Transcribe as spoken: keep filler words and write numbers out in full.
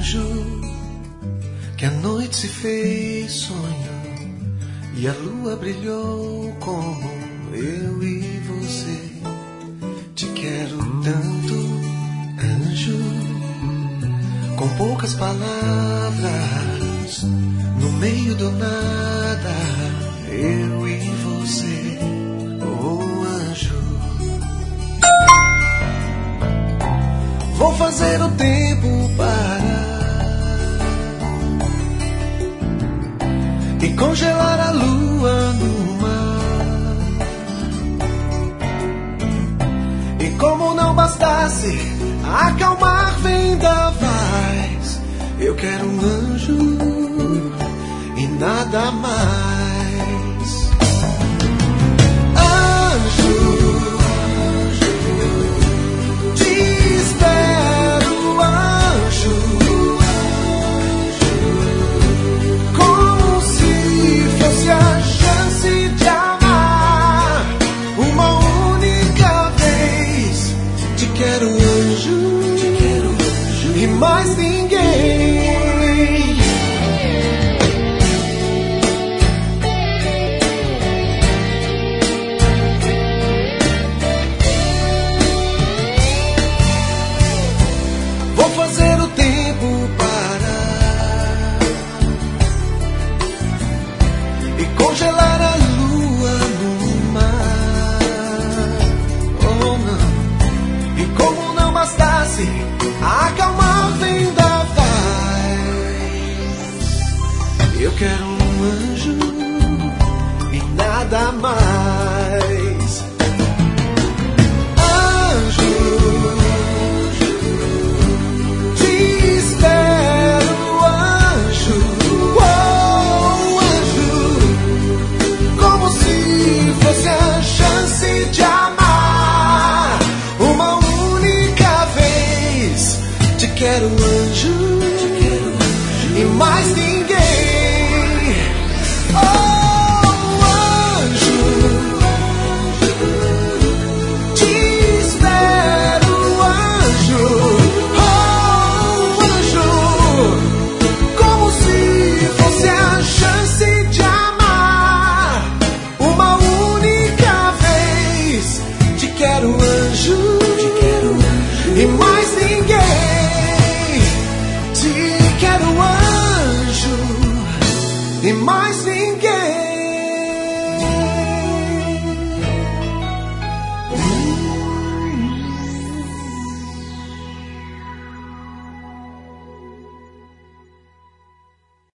anjo que a noite se fez sonho e a lua brilhou como eu e você. Te quero tanto, anjo, com poucas palavras, no meio do nada, eu e você, oh anjo. Vou fazer o tempo parar e congelar a lua no mar. E como não bastasse acalmar vendavais, eu quero um anjo e nada mais. Anjo, mais ninguém. Vou fazer o tempo parar e congelar a lua no mar. Oh não. E como não bastasse acalmar vendavais, eu quero um anjo e nada mais. Anjo, te espero, anjo, oh anjo, como se fosse a chance de amar uma única vez. Te quero anjo, te quero anjo e mais ninguém. Oh anjo, te espero anjo, oh anjo, como se fosse a chance de amar uma única vez. Te quero anjo, te quero anjo e mais ninguém. Te quero anjo e mais ninguém.